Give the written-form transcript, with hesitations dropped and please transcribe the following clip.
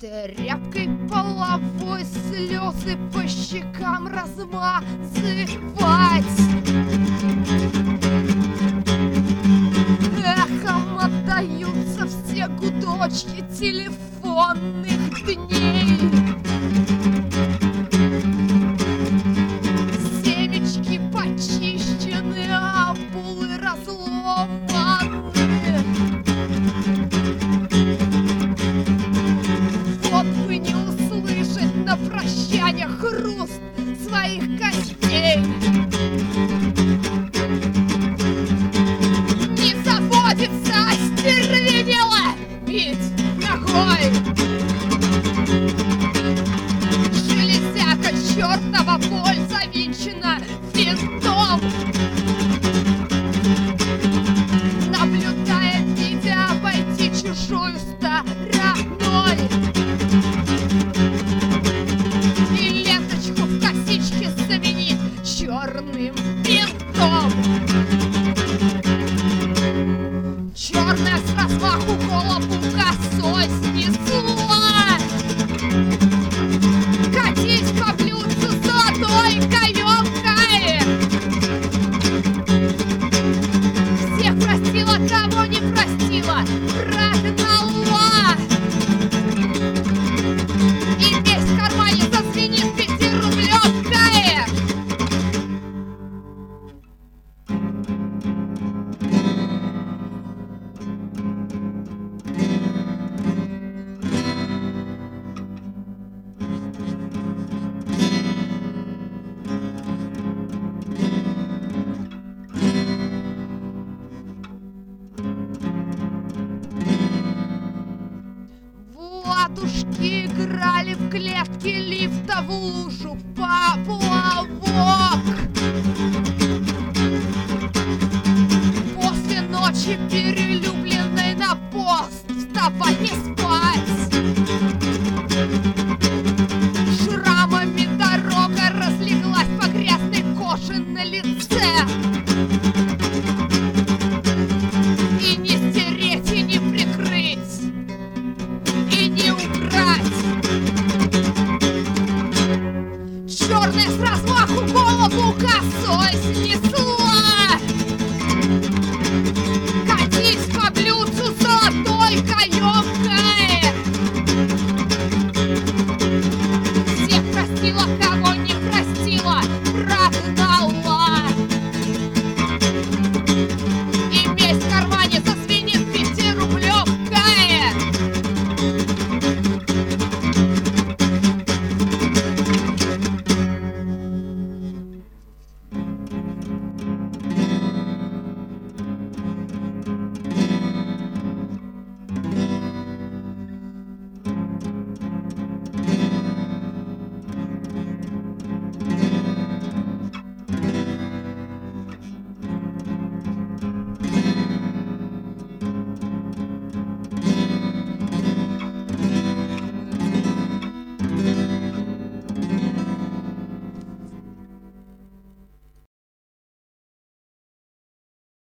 Тряпкой половой слезы по щекам размазывать. Эхом отдаются все гудочки телефонных дней. Семечки почищены, а булы разломаны. Вот бы не услышать на прощанье хруст своих костей. Не заботиться, остервенела бить ногой. Железяка чертова боль завинчена винтом. Наблюдая, видя, обойти чужую стороной. И ленточку в косичке заменить черным бинтом. Черная с размаху голову косой снесла. Катись по блюдцу золотой каемкой. Всех простила, кого не простила, прогнала. И весь в кармане зазвенит 5-рублевкой. Ладушки играли в клетке лифта в лужу